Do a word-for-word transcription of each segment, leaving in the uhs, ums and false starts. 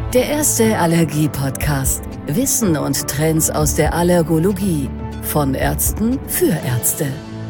Der erste Allergie-Podcast. Wissen und Trends aus der Allergologie. Von Ärzten für Ärzte.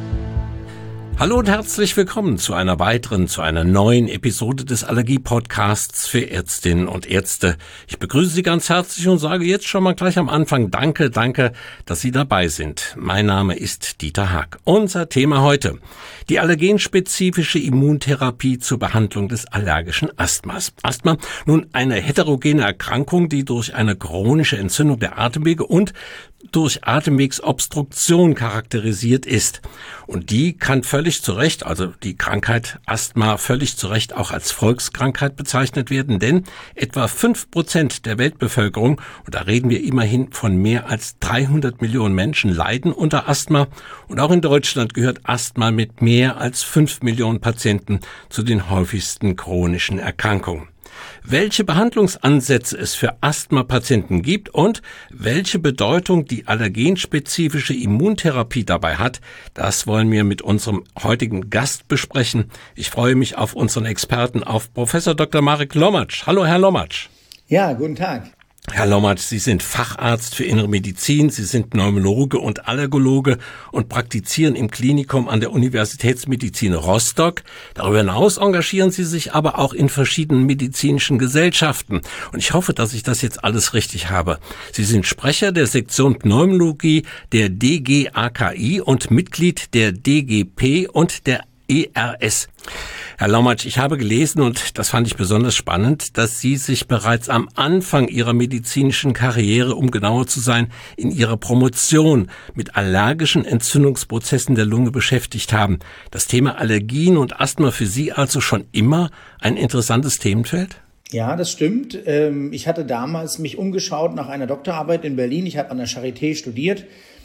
Hallo und herzlich willkommen zu einer weiteren, zu einer neuen Episode des Allergie-Podcasts für Ärztinnen und Ärzte. Ich begrüße Sie ganz herzlich und sage jetzt schon mal gleich am Anfang Danke, danke, dass Sie dabei sind. Mein Name ist Dieter Haag. Unser Thema heute: die allergenspezifische Immuntherapie zur Behandlung des allergischen Asthmas. Asthma, nun eine heterogene Erkrankung, die durch eine chronische Entzündung der Atemwege und durch Atemwegsobstruktion charakterisiert ist. Und die kann völlig zu Recht, also die Krankheit Asthma völlig zu Recht auch als Volkskrankheit bezeichnet werden, denn etwa fünf Prozent der Weltbevölkerung, und da reden wir immerhin von mehr als dreihundert Millionen Menschen, leiden unter Asthma. Und auch in Deutschland gehört Asthma mit mehr als fünf Millionen Patienten zu den häufigsten chronischen Erkrankungen. Welche Behandlungsansätze es für Asthma-Patienten gibt und welche Bedeutung die allergenspezifische Immuntherapie dabei hat, das wollen wir mit unserem heutigen Gast besprechen. Ich freue mich auf unseren Experten, auf Professor Doktor Marek Lomatsch. Hallo, Herr Lomatsch. Ja, guten Tag. Herr Lomatsch, Sie sind Facharzt für Innere Medizin, Sie sind Pneumologe und Allergologe und praktizieren im Klinikum an der Universitätsmedizin Rostock. Darüber hinaus engagieren Sie sich aber auch in verschiedenen medizinischen Gesellschaften. Und ich hoffe, dass ich das jetzt alles richtig habe. Sie sind Sprecher der Sektion Pneumologie der D G A K I und Mitglied der D G P und der E R S. Herr Lomatsch, ich habe gelesen, und das fand ich besonders spannend, dass Sie sich bereits am Anfang Ihrer medizinischen Karriere, um genauer zu sein, in Ihrer Promotion mit allergischen Entzündungsprozessen der Lunge beschäftigt haben. Das Thema Allergien und Asthma für Sie also schon immer ein interessantes Themenfeld? Ja, das stimmt. Ich hatte damals mich umgeschaut nach einer Doktorarbeit in Berlin. Ich habe an der Charité studiert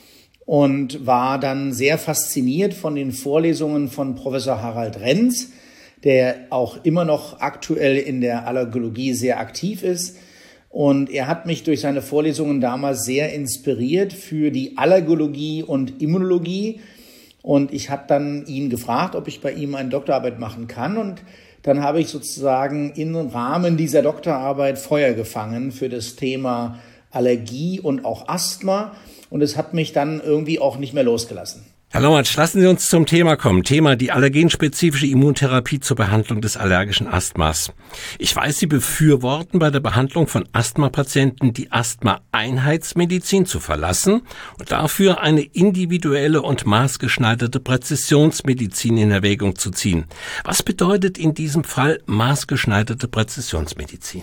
und war dann sehr fasziniert von den Vorlesungen von Professor Harald Renz, der auch immer noch aktuell in der Allergologie sehr aktiv ist. Und er hat mich durch seine Vorlesungen damals sehr inspiriert für die Allergologie und Immunologie. Und ich habe dann ihn gefragt, ob ich bei ihm eine Doktorarbeit machen kann. Und dann habe ich sozusagen im Rahmen dieser Doktorarbeit Feuer gefangen für das Thema Allergie und auch Asthma. Und es hat mich dann irgendwie auch nicht mehr losgelassen. Herr Lomatsch, lassen Sie uns zum Thema kommen. Thema die allergenspezifische Immuntherapie zur Behandlung des allergischen Asthmas. Ich weiß, Sie befürworten bei der Behandlung von Asthmapatienten die Asthma-Einheitsmedizin zu verlassen und dafür eine individuelle und maßgeschneiderte Präzisionsmedizin in Erwägung zu ziehen. Was bedeutet in diesem Fall maßgeschneiderte Präzisionsmedizin?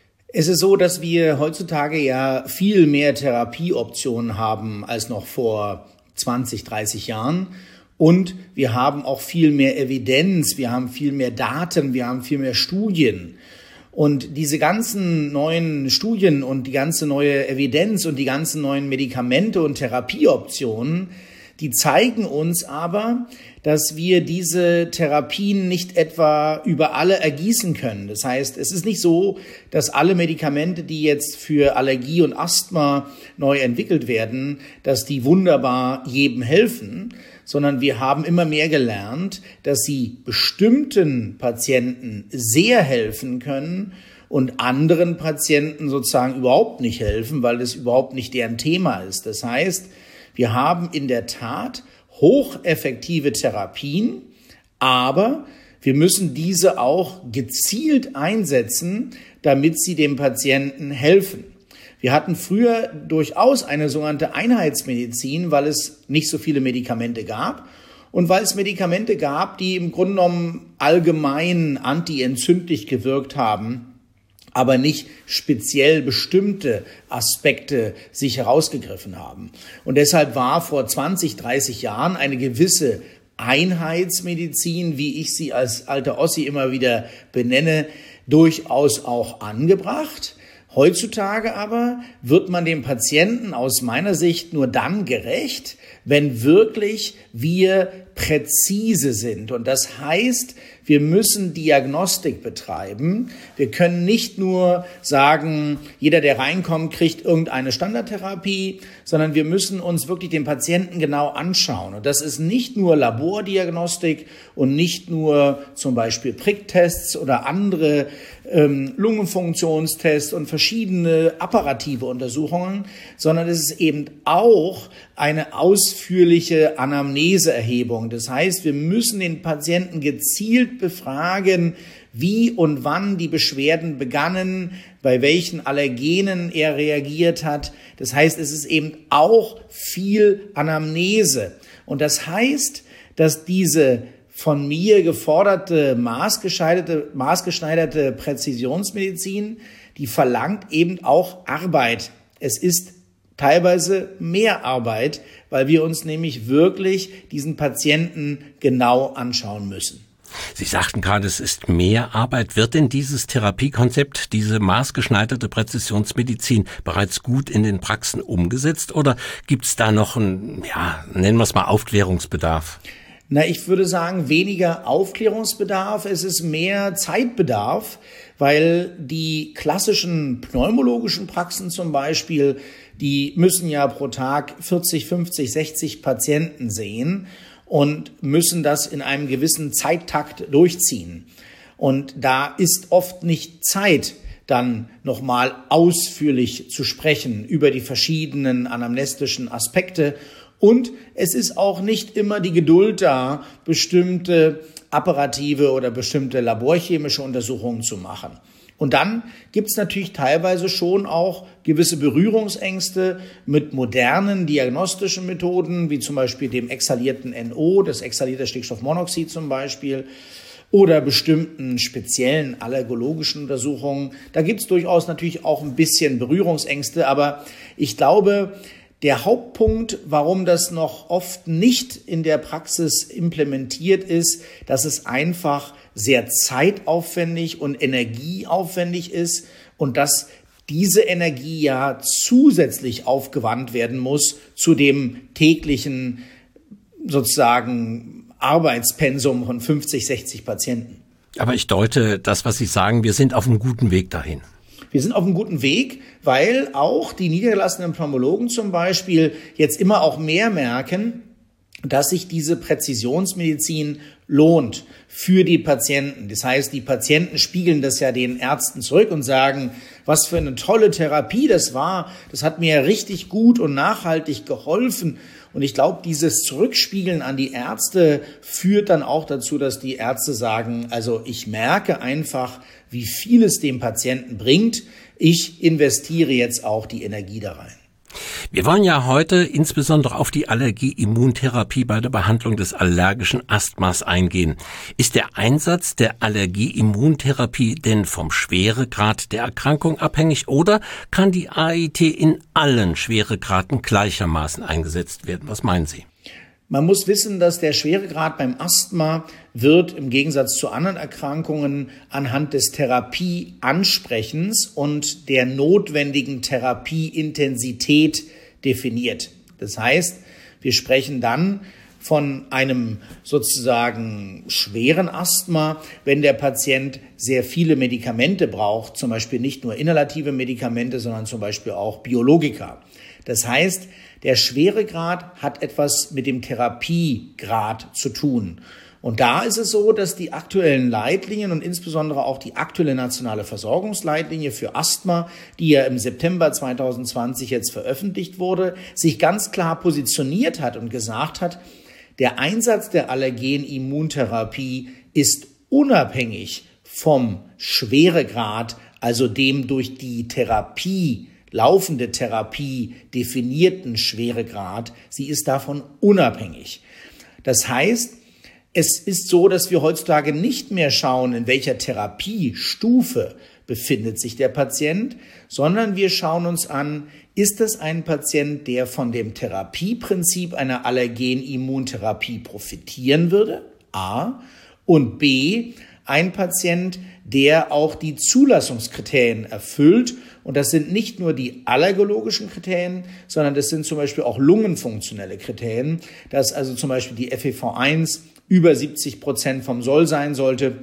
Es ist so, dass wir heutzutage ja viel mehr Therapieoptionen haben als noch vor zwanzig, dreißig Jahren. Und wir haben auch viel mehr Evidenz, wir haben viel mehr Daten, wir haben viel mehr Studien. Und diese ganzen neuen Studien und die ganze neue Evidenz und die ganzen neuen Medikamente und Therapieoptionen, die zeigen uns aber, dass wir diese Therapien nicht etwa über alle ergießen können. Das heißt, es ist nicht so, dass alle Medikamente, die jetzt für Allergie und Asthma neu entwickelt werden, dass die wunderbar jedem helfen, sondern wir haben immer mehr gelernt, dass sie bestimmten Patienten sehr helfen können und anderen Patienten sozusagen überhaupt nicht helfen, weil das überhaupt nicht deren Thema ist. Das heißt, wir haben in der Tat hocheffektive Therapien, aber wir müssen diese auch gezielt einsetzen, damit sie dem Patienten helfen. Wir hatten früher durchaus eine sogenannte Einheitsmedizin, weil es nicht so viele Medikamente gab und weil es Medikamente gab, die im Grunde genommen allgemein antientzündlich gewirkt haben, aber nicht speziell bestimmte Aspekte sich herausgegriffen haben. Und deshalb war vor zwanzig, dreißig Jahren eine gewisse Einheitsmedizin, wie ich sie als alter Ossi immer wieder benenne, durchaus auch angebracht. Heutzutage aber wird man dem Patienten aus meiner Sicht nur dann gerecht, wenn wirklich wir präzise sind. Und das heißt, Wir müssen Diagnostik betreiben. Wir können nicht nur sagen, jeder, der reinkommt, kriegt irgendeine Standardtherapie, sondern wir müssen uns wirklich den Patienten genau anschauen. Und das ist nicht nur Labordiagnostik und nicht nur zum Beispiel Pricktests oder andere ähm, Lungenfunktionstests und verschiedene apparative Untersuchungen, sondern es ist eben auch eine ausführliche Anamneseerhebung. Das heißt, wir müssen den Patienten gezielt befragen, wie und wann die Beschwerden begannen, bei welchen Allergenen er reagiert hat. Das heißt, es ist eben auch viel Anamnese. Und das heißt, dass diese von mir geforderte, maßgeschneiderte, maßgeschneiderte Präzisionsmedizin, die verlangt eben auch Arbeit. Es ist teilweise mehr Arbeit, weil wir uns nämlich wirklich diesen Patienten genau anschauen müssen. Sie sagten gerade, es ist mehr Arbeit. Wird denn dieses Therapiekonzept, diese maßgeschneiderte Präzisionsmedizin bereits gut in den Praxen umgesetzt oder gibt es da noch einen, ja, nennen wir es mal Aufklärungsbedarf? Na, ich würde sagen, weniger Aufklärungsbedarf, es ist mehr Zeitbedarf, weil die klassischen pneumologischen Praxen zum Beispiel, die müssen ja pro Tag vierzig, fünfzig, sechzig Patienten sehen und müssen das in einem gewissen Zeittakt durchziehen. Und da ist oft nicht Zeit, dann nochmal ausführlich zu sprechen über die verschiedenen anamnestischen Aspekte. Und es ist auch nicht immer die Geduld da, bestimmte apparative oder bestimmte laborchemische Untersuchungen zu machen. Und dann gibt es natürlich teilweise schon auch gewisse Berührungsängste mit modernen diagnostischen Methoden, wie zum Beispiel dem exhalierten N O, das exhalierte Stickstoffmonoxid zum Beispiel, oder bestimmten speziellen allergologischen Untersuchungen. Da gibt es durchaus natürlich auch ein bisschen Berührungsängste, aber ich glaube, der Hauptpunkt, warum das noch oft nicht in der Praxis implementiert ist, dass es einfach sehr zeitaufwendig und energieaufwendig ist und dass diese Energie ja zusätzlich aufgewandt werden muss zu dem täglichen sozusagen Arbeitspensum von fünfzig, sechzig Patienten. Aber ich deute das, was Sie sagen, wir sind auf einem guten Weg dahin. Wir sind auf einem guten Weg, weil auch die niedergelassenen Pneumologen zum Beispiel jetzt immer auch mehr merken, dass sich diese Präzisionsmedizin lohnt für die Patienten. Das heißt, die Patienten spiegeln das ja den Ärzten zurück und sagen, was für eine tolle Therapie das war. Das hat mir richtig gut und nachhaltig geholfen. Und ich glaube, dieses Zurückspiegeln an die Ärzte führt dann auch dazu, dass die Ärzte sagen, also ich merke einfach, wie viel es dem Patienten bringt. Ich investiere jetzt auch die Energie da rein. Wir wollen ja heute insbesondere auf die Allergie-Immuntherapie bei der Behandlung des allergischen Asthmas eingehen. Ist der Einsatz der Allergie-Immuntherapie denn vom Schweregrad der Erkrankung abhängig oder kann die A I T in allen Schweregraden gleichermaßen eingesetzt werden? Was meinen Sie? Man muss wissen, dass der Schweregrad beim Asthma wird im Gegensatz zu anderen Erkrankungen anhand des Therapieansprechens und der notwendigen Therapieintensität definiert. Das heißt, wir sprechen dann von einem sozusagen schweren Asthma, wenn der Patient sehr viele Medikamente braucht, zum Beispiel nicht nur inhalative Medikamente, sondern zum Beispiel auch Biologika. Das heißt, der Schweregrad hat etwas mit dem Therapiegrad zu tun. Und da ist es so, dass die aktuellen Leitlinien und insbesondere auch die aktuelle nationale Versorgungsleitlinie für Asthma, die ja im September zwanzig zwanzig jetzt veröffentlicht wurde, sich ganz klar positioniert hat und gesagt hat, der Einsatz der Allergen-Immuntherapie ist unabhängig vom Schweregrad, also dem durch die Therapie laufende Therapie definierten Schweregrad. Sie ist davon unabhängig. Das heißt, es ist so, dass wir heutzutage nicht mehr schauen, in welcher Therapiestufe befindet sich der Patient, sondern wir schauen uns an, ist es ein Patient, der von dem Therapieprinzip einer Allergen-Immuntherapie profitieren würde? A. Und B. Ein Patient, der auch die Zulassungskriterien erfüllt. Und das sind nicht nur die allergologischen Kriterien, sondern das sind zum Beispiel auch lungenfunktionelle Kriterien, dass also zum Beispiel die F E V eins über siebzig Prozent vom Soll sein sollte.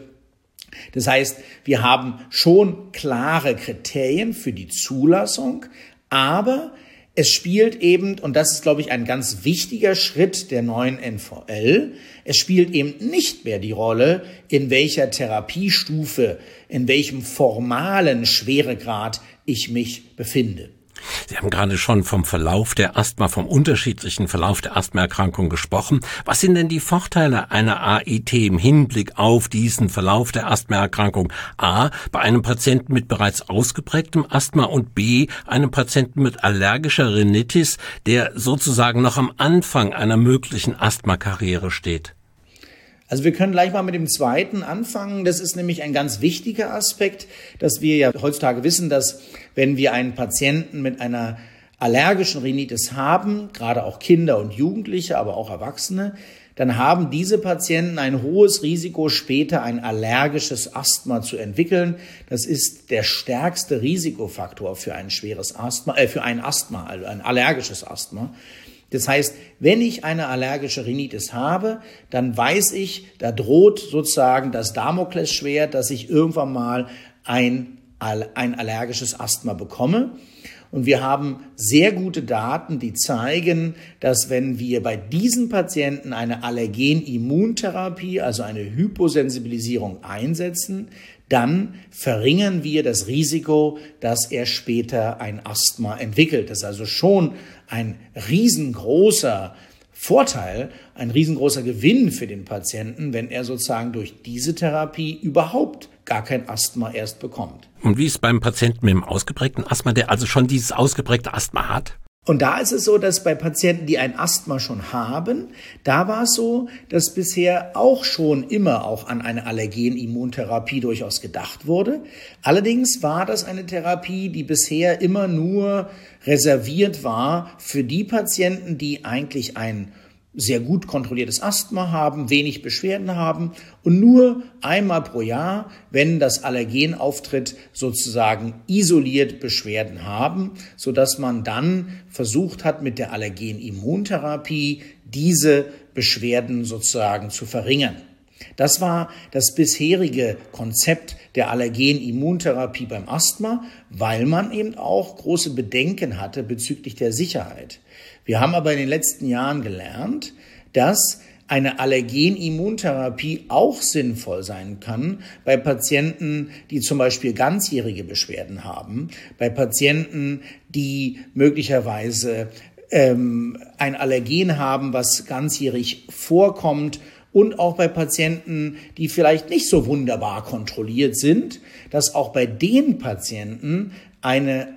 Das heißt, wir haben schon klare Kriterien für die Zulassung, aber es spielt eben, und das ist, glaube ich, ein ganz wichtiger Schritt der neuen N V L, es spielt eben nicht mehr die Rolle, in welcher Therapiestufe, in welchem formalen Schweregrad ich mich befinde. Sie haben gerade schon vom Verlauf der Asthma, vom unterschiedlichen Verlauf der Asthmaerkrankung gesprochen. Was sind denn die Vorteile einer A I T im Hinblick auf diesen Verlauf der Asthmaerkrankung? A, bei einem Patienten mit bereits ausgeprägtem Asthma und B, einem Patienten mit allergischer Rhinitis, der sozusagen noch am Anfang einer möglichen Asthmakarriere steht. Also wir können gleich mal mit dem zweiten anfangen. Das ist nämlich ein ganz wichtiger Aspekt, dass wir ja heutzutage wissen, dass wenn wir einen Patienten mit einer allergischen Rhinitis haben, gerade auch Kinder und Jugendliche, aber auch Erwachsene, dann haben diese Patienten ein hohes Risiko, später ein allergisches Asthma zu entwickeln. Das ist der stärkste Risikofaktor für ein schweres Asthma, äh, für ein Asthma, also ein allergisches Asthma. Das heißt, wenn ich eine allergische Rhinitis habe, dann weiß ich, da droht sozusagen das Damoklesschwert, dass ich irgendwann mal ein, ein allergisches Asthma bekomme. Und wir haben sehr gute Daten, die zeigen, dass wenn wir bei diesen Patienten eine Allergenimmuntherapie, also eine Hyposensibilisierung einsetzen, dann verringern wir das Risiko, dass er später ein Asthma entwickelt. Das ist also schon ein riesengroßer Vorteil, ein riesengroßer Gewinn für den Patienten, wenn er sozusagen durch diese Therapie überhaupt gar kein Asthma erst bekommt. Und wie ist beim Patienten mit dem ausgeprägten Asthma, der also schon dieses ausgeprägte Asthma hat? Und da ist es so, dass bei Patienten, die ein Asthma schon haben, da war es so, dass bisher auch schon immer auch an eine Allergenimmuntherapie durchaus gedacht wurde. Allerdings war das eine Therapie, die bisher immer nur reserviert war für die Patienten, die eigentlich ein sehr gut kontrolliertes Asthma haben, wenig Beschwerden haben und nur einmal pro Jahr, wenn das Allergen auftritt, sozusagen isoliert Beschwerden haben, sodass man dann versucht hat, mit der Allergenimmuntherapie diese Beschwerden sozusagen zu verringern. Das war das bisherige Konzept der Allergenimmuntherapie beim Asthma, weil man eben auch große Bedenken hatte bezüglich der Sicherheit. Wir haben aber in den letzten Jahren gelernt, dass eine Allergenimmuntherapie auch sinnvoll sein kann bei Patienten, die zum Beispiel ganzjährige Beschwerden haben, bei Patienten, die möglicherweise ähm, ein Allergen haben, was ganzjährig vorkommt, und auch bei Patienten, die vielleicht nicht so wunderbar kontrolliert sind, dass auch bei den Patienten eine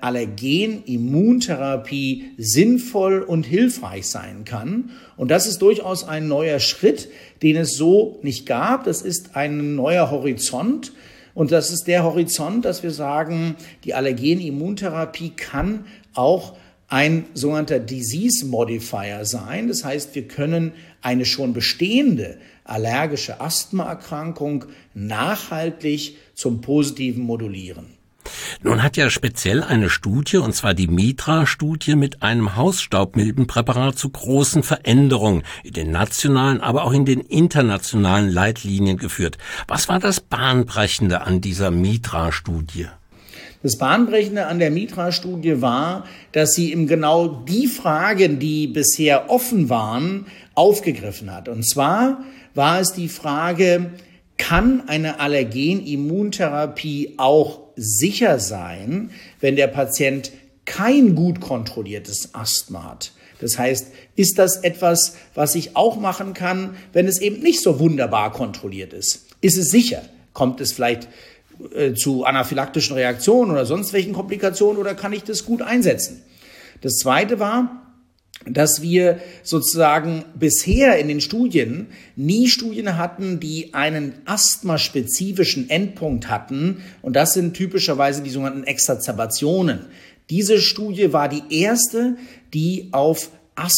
Allergenimmuntherapie sinnvoll und hilfreich sein kann. Und das ist durchaus ein neuer Schritt, den es so nicht gab. Das ist ein neuer Horizont. Und das ist der Horizont, dass wir sagen, die Allergenimmuntherapie kann auch ein sogenannter Disease Modifier sein. Das heißt, wir können eine schon bestehende allergische Asthmaerkrankung nachhaltig zum Positiven modulieren. Nun hat ja speziell eine Studie, und zwar die MITRA-Studie, mit einem Hausstaubmilbenpräparat zu großen Veränderungen in den nationalen, aber auch in den internationalen Leitlinien geführt. Was war das Bahnbrechende an dieser MITRA-Studie? Das Bahnbrechende an der MITRA-Studie war, dass sie eben genau die Fragen, die bisher offen waren, aufgegriffen hat. Und zwar war es die Frage, kann eine Allergenimmuntherapie auch sicher sein, wenn der Patient kein gut kontrolliertes Asthma hat? Das heißt, ist das etwas, was ich auch machen kann, wenn es eben nicht so wunderbar kontrolliert ist? Ist es sicher? Kommt es vielleicht zu anaphylaktischen Reaktionen oder sonst welchen Komplikationen oder kann ich das gut einsetzen? Das Zweite war, dass wir sozusagen bisher in den Studien nie Studien hatten, die einen asthmaspezifischen Endpunkt hatten, und das sind typischerweise die sogenannten Exacerbationen. Diese Studie war die erste, die auf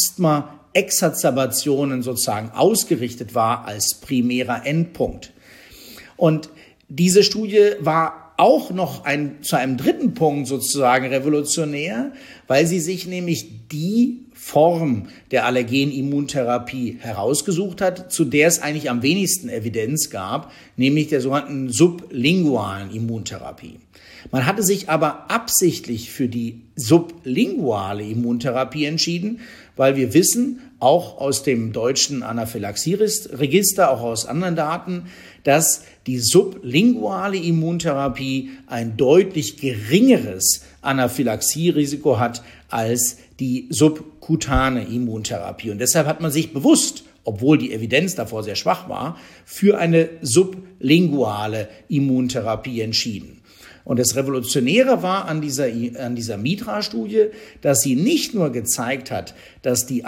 Asthma-Exacerbationen sozusagen ausgerichtet war als primärer Endpunkt. Und diese Studie war war auch noch ein, zu einem dritten Punkt sozusagen revolutionär, weil sie sich nämlich die Form der Allergenimmuntherapie herausgesucht hat, zu der es eigentlich am wenigsten Evidenz gab, nämlich der sogenannten sublingualen Immuntherapie. Man hatte sich aber absichtlich für die sublinguale Immuntherapie entschieden, weil wir wissen, auch aus dem deutschen Anaphylaxie-Register, auch aus anderen Daten, dass die sublinguale Immuntherapie ein deutlich geringeres Anaphylaxie-Risiko hat als die subkutane Immuntherapie. Und deshalb hat man sich bewusst, obwohl die Evidenz davor sehr schwach war, für eine sublinguale Immuntherapie entschieden. Und das Revolutionäre war an dieser, an dieser MITRA-Studie, dass sie nicht nur gezeigt hat, dass die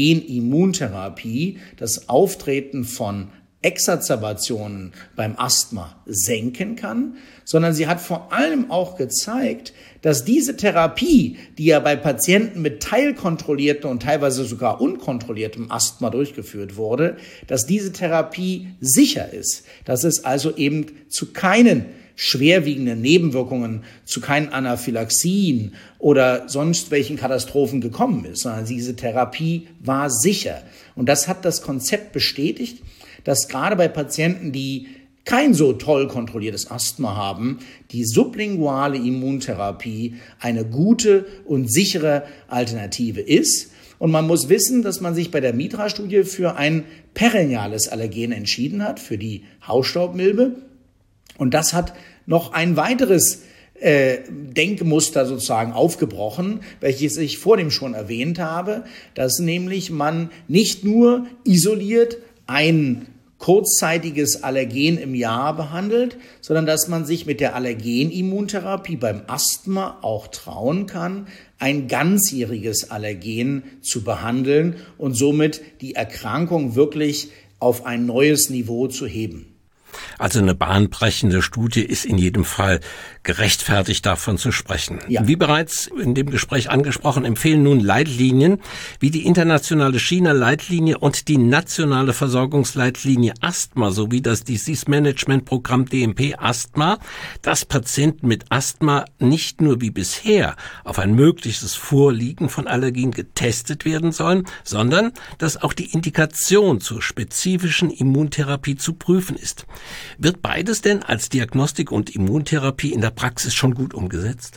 Allergenimmuntherapie das Auftreten von Exacerbationen beim Asthma senken kann, sondern sie hat vor allem auch gezeigt, dass diese Therapie, die ja bei Patienten mit teilkontrolliertem und teilweise sogar unkontrolliertem Asthma durchgeführt wurde, dass diese Therapie sicher ist, dass es also eben zu keinen schwerwiegenden Nebenwirkungen, zu keinen Anaphylaxien oder sonst welchen Katastrophen gekommen ist, sondern diese Therapie war sicher. Und das hat das Konzept bestätigt, dass gerade bei Patienten, die kein so toll kontrolliertes Asthma haben, die sublinguale Immuntherapie eine gute und sichere Alternative ist. Und man muss wissen, dass man sich bei der MITRA-Studie für ein perenniales Allergen entschieden hat, für die Hausstaubmilbe. Und das hat noch ein weiteres äh, Denkmuster sozusagen aufgebrochen, welches ich vor dem schon erwähnt habe, dass nämlich man nicht nur isoliert ein kurzzeitiges Allergen im Jahr behandelt, sondern dass man sich mit der Allergenimmuntherapie beim Asthma auch trauen kann, ein ganzjähriges Allergen zu behandeln und somit die Erkrankung wirklich auf ein neues Niveau zu heben. Also eine bahnbrechende Studie ist in jedem Fall gerechtfertigt, davon zu sprechen. Ja. Wie bereits in dem Gespräch angesprochen, empfehlen nun Leitlinien wie die internationale China-Leitlinie und die nationale Versorgungsleitlinie Asthma sowie das Disease Management Programm D M P Asthma, dass Patienten mit Asthma nicht nur wie bisher auf ein mögliches Vorliegen von Allergien getestet werden sollen, sondern dass auch die Indikation zur spezifischen Immuntherapie zu prüfen ist. Wird beides denn als Diagnostik und Immuntherapie in der Praxis schon gut umgesetzt?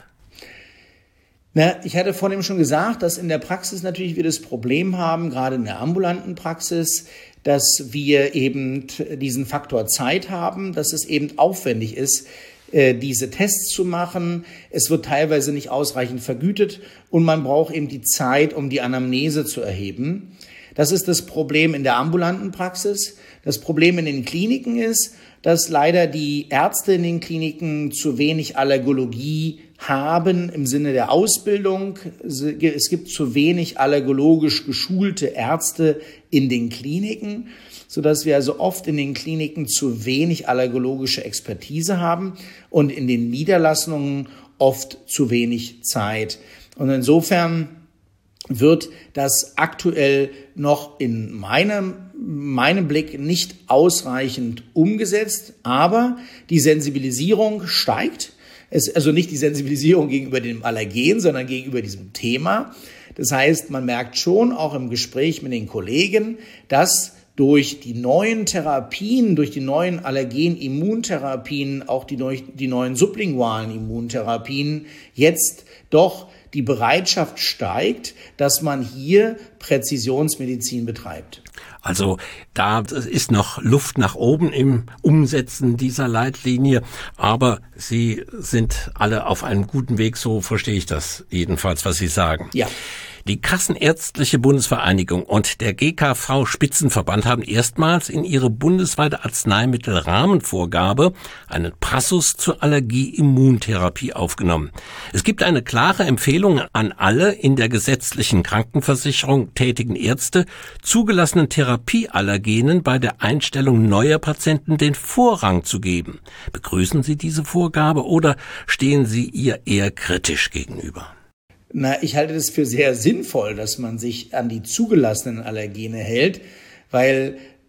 Na, ich hatte vorhin schon gesagt, dass in der Praxis natürlich wir das Problem haben, gerade in der ambulanten Praxis, dass wir eben diesen Faktor Zeit haben, dass es eben aufwendig ist, diese Tests zu machen. Es wird teilweise nicht ausreichend vergütet und man braucht eben die Zeit, um die Anamnese zu erheben. Das ist das Problem in der ambulanten Praxis. Das Problem in den Kliniken ist, dass leider die Ärzte in den Kliniken zu wenig Allergologie haben im Sinne der Ausbildung. Es gibt zu wenig allergologisch geschulte Ärzte in den Kliniken, sodass wir also oft in den Kliniken zu wenig allergologische Expertise haben und in den Niederlassungen oft zu wenig Zeit. Und insofern wird das aktuell noch in meinem, meinem Blick nicht ausreichend umgesetzt, aber die Sensibilisierung steigt. Es, also nicht die Sensibilisierung gegenüber dem Allergen, sondern gegenüber diesem Thema. Das heißt, man merkt schon auch im Gespräch mit den Kollegen, dass durch die neuen Therapien, durch die neuen Allergen-Immuntherapien, auch die, durch die neuen sublingualen Immuntherapien jetzt doch die Bereitschaft steigt, dass man hier Präzisionsmedizin betreibt. Also da ist noch Luft nach oben im Umsetzen dieser Leitlinie, aber Sie sind alle auf einem guten Weg, so verstehe ich das jedenfalls, was Sie sagen. Ja. Die Kassenärztliche Bundesvereinigung und der G K V-Spitzenverband haben erstmals in ihre bundesweite Arzneimittelrahmenvorgabe einen Passus zur Allergie-Immuntherapie aufgenommen. Es gibt eine klare Empfehlung an alle in der gesetzlichen Krankenversicherung tätigen Ärzte, zugelassenen Therapieallergenen bei der Einstellung neuer Patienten den Vorrang zu geben. Begrüßen Sie diese Vorgabe oder stehen Sie ihr eher kritisch gegenüber? Na, ich halte das für sehr sinnvoll, dass man sich an die zugelassenen Allergene hält, weil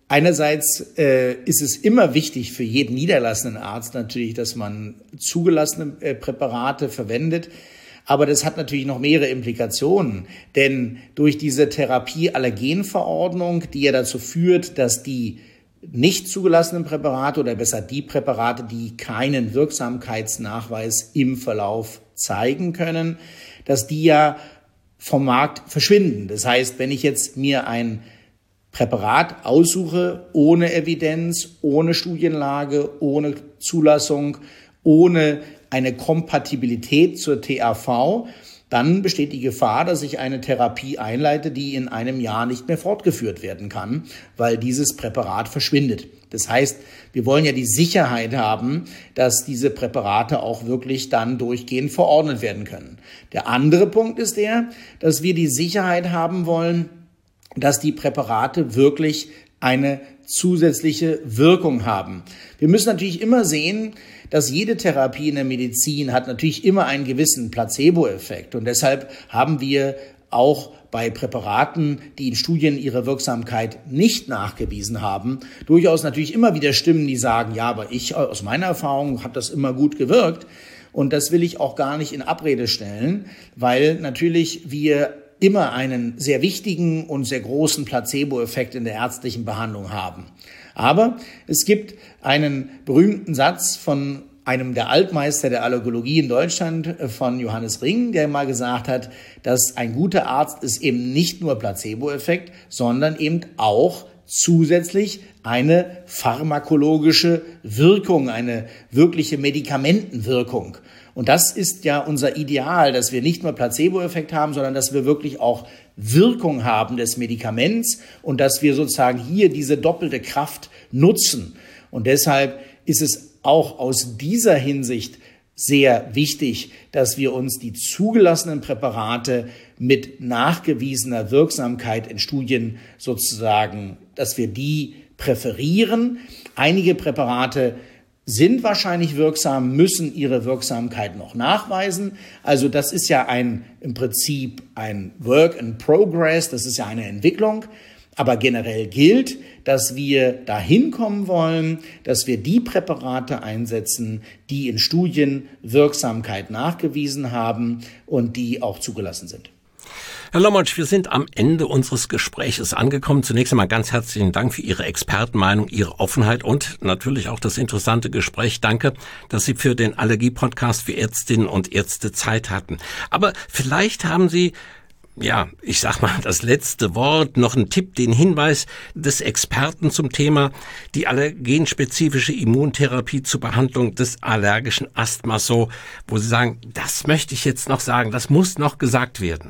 Einerseits äh, ist es immer wichtig für jeden niederlassenden Arzt natürlich, dass man zugelassene äh, Präparate verwendet. Aber das hat natürlich noch mehrere Implikationen. Denn durch diese Therapieallergenverordnung, die ja dazu führt, dass die nicht zugelassenen Präparate oder besser die Präparate, die keinen Wirksamkeitsnachweis im Verlauf zeigen können, dass die ja vom Markt verschwinden. Das heißt, wenn ich jetzt mir ein Präparat aussuche ohne Evidenz, ohne Studienlage, ohne Zulassung, ohne eine Kompatibilität zur T A V, dann besteht die Gefahr, dass ich eine Therapie einleite, die in einem Jahr nicht mehr fortgeführt werden kann, weil dieses Präparat verschwindet. Das heißt, wir wollen ja die Sicherheit haben, dass diese Präparate auch wirklich dann durchgehend verordnet werden können. Der andere Punkt ist der, dass wir die Sicherheit haben wollen, dass die Präparate wirklich eine zusätzliche Wirkung haben. Wir müssen natürlich immer sehen, dass jede Therapie in der Medizin hat natürlich immer einen gewissen Placebo-Effekt. Und deshalb haben wir auch bei Präparaten, die in Studien ihre Wirksamkeit nicht nachgewiesen haben, durchaus natürlich immer wieder Stimmen, die sagen, ja, aber ich aus meiner Erfahrung hat das immer gut gewirkt. Und das will ich auch gar nicht in Abrede stellen, weil natürlich wir immer einen sehr wichtigen und sehr großen Placebo-Effekt in der ärztlichen Behandlung haben. Aber es gibt einen berühmten Satz von einem der Altmeister der Allergologie in Deutschland, von Johannes Ring, der mal gesagt hat, dass ein guter Arzt ist eben nicht nur Placebo-Effekt, sondern eben auch zusätzlich eine pharmakologische Wirkung, eine wirkliche Medikamentenwirkung. Und das ist ja unser Ideal, dass wir nicht nur Placebo-Effekt haben, sondern dass wir wirklich auch Wirkung haben des Medikaments und dass wir sozusagen hier diese doppelte Kraft nutzen. Und deshalb ist es auch aus dieser Hinsicht sehr wichtig, dass wir uns die zugelassenen Präparate mit nachgewiesener Wirksamkeit in Studien sozusagen, dass wir die präferieren. Einige Präparate sind wahrscheinlich wirksam, müssen ihre Wirksamkeit noch nachweisen. Also das ist ja ein im Prinzip ein Work in Progress, das ist ja eine Entwicklung. Aber generell gilt, dass wir dahin kommen wollen, dass wir die Präparate einsetzen, die in Studien Wirksamkeit nachgewiesen haben und die auch zugelassen sind. Herr Lommatsch, wir sind am Ende unseres Gespräches angekommen. Zunächst einmal ganz herzlichen Dank für Ihre Expertenmeinung, Ihre Offenheit und natürlich auch das interessante Gespräch. Danke, dass Sie für den Allergie-Podcast für Ärztinnen und Ärzte Zeit hatten. Aber vielleicht haben Sie, ja, ich sag mal, das letzte Wort, noch einen Tipp, den Hinweis des Experten zum Thema die allergenspezifische Immuntherapie zur Behandlung des allergischen Asthmas, so, wo Sie sagen, das möchte ich jetzt noch sagen, das muss noch gesagt werden.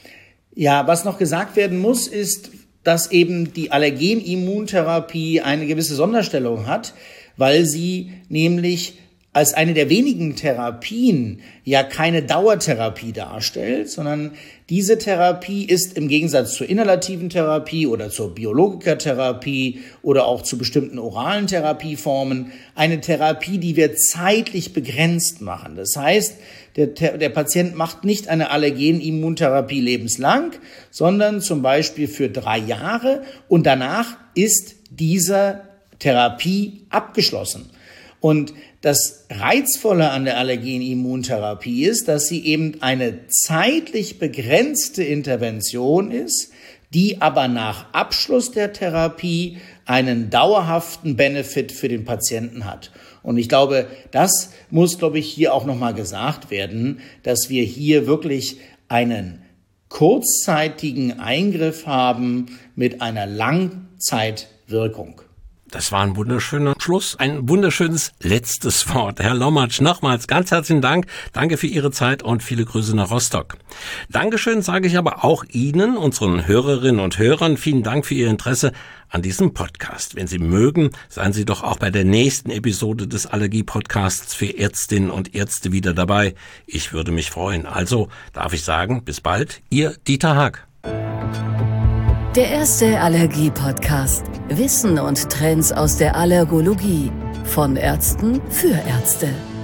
Ja, was noch gesagt werden muss, ist, dass eben die Allergenimmuntherapie eine gewisse Sonderstellung hat, weil sie nämlich als eine der wenigen Therapien ja keine Dauertherapie darstellt, sondern diese Therapie ist im Gegensatz zur inhalativen Therapie oder zur Biologikatherapie oder auch zu bestimmten oralen Therapieformen eine Therapie, die wir zeitlich begrenzt machen. Das heißt, der, der Patient macht nicht eine Allergenimmuntherapie lebenslang, sondern zum Beispiel für drei Jahre und danach ist diese Therapie abgeschlossen. Und das Reizvolle an der Allergenimmuntherapie ist, dass sie eben eine zeitlich begrenzte Intervention ist, die aber nach Abschluss der Therapie einen dauerhaften Benefit für den Patienten hat. Und ich glaube, das muss, glaube ich, hier auch nochmal gesagt werden, dass wir hier wirklich einen kurzzeitigen Eingriff haben mit einer Langzeitwirkung. Das war ein wunderschöner Schluss, ein wunderschönes letztes Wort. Herr Lommatsch, nochmals ganz herzlichen Dank. Danke für Ihre Zeit und viele Grüße nach Rostock. Dankeschön sage ich aber auch Ihnen, unseren Hörerinnen und Hörern. Vielen Dank für Ihr Interesse an diesem Podcast. Wenn Sie mögen, seien Sie doch auch bei der nächsten Episode des Allergie-Podcasts für Ärztinnen und Ärzte wieder dabei. Ich würde mich freuen. Also darf ich sagen, bis bald, Ihr Dieter Haag. Der erste Allergie-Podcast. Wissen und Trends aus der Allergologie. Von Ärzten für Ärzte.